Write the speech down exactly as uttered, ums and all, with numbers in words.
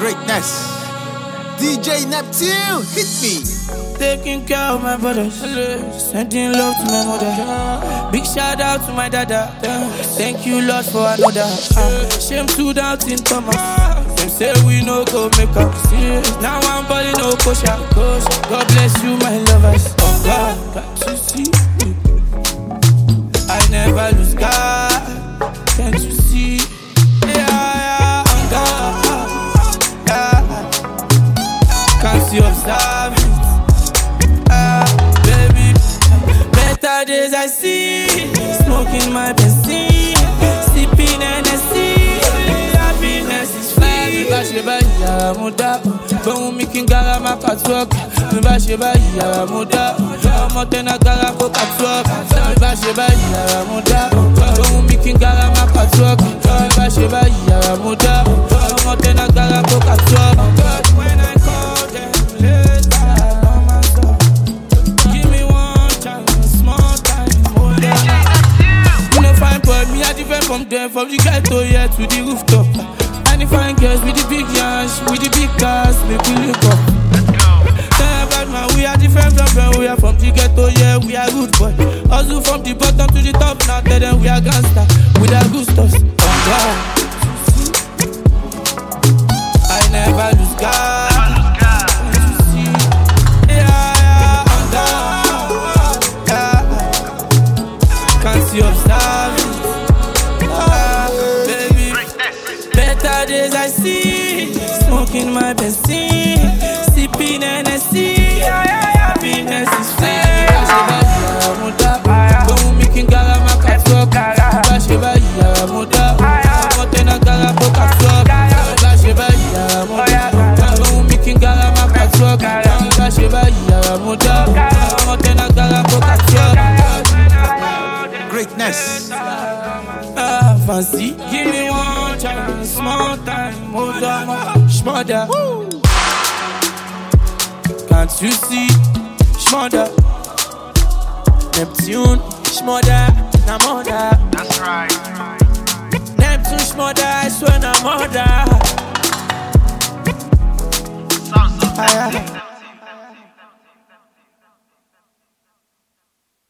Greatness. D J Neptune, hit me. Taking care of my brothers, sending love to my mother. Big shout out to my dada. Thank you, Lord, for another. Uh, shame to doubt in Thomas. Them say we no go make up. Now I'm balling no kosher. God bless you, my lovers. Oh God, got to see. I never lose God. Can't you see? Yeah, yeah, I'm God. Yeah. Can't you observe? Better days I see, smoking my benzene, sipping N S C, happiness is free. Mi bá ṣe báyìí yàrá mo dá, gbóhùn mi kí n gara má catwalk. Mi bá ṣe báyìí yàrá mo dá, ọmọ tẹ́nà gara kó catwalk. Mi bá ṣe báyìí yàrá mo dá, gbóhùn mi kí n gara má catwalk. Mi bá ṣe báyìí yàrá mo dá, ọmọ tẹ́nà gara kó catwalk. When I call them later, mama stop. Give me one chance. But me, I different from them. From the ghetto, yeah, to the rooftop. And the fine girls with the big yash, with the big cars, make we look up. Tell about man, we are different from them. We are from the ghetto, yeah, we are good boy. Also from the bottom to the top, now tell them we are gangster. With our good stuff. Oh God, I never lose God. Yeah, I'm down. Yeah, can't see observe. Better days I see, smoking my benzene, sipping N S C, happiness is free. Don't make it gara ma catwalk. Bashi ba yara muda, motena gara po catwalk. Bashi ba yara muda, don't make it gara ma catwalk. Bashi ba yara muda, motena gara po catwalk. Greatness. Ah, fancy, give me one chance, small time, hold on, shmother. Can't you see, shmother? Neptune, shmother, na mother. That's right.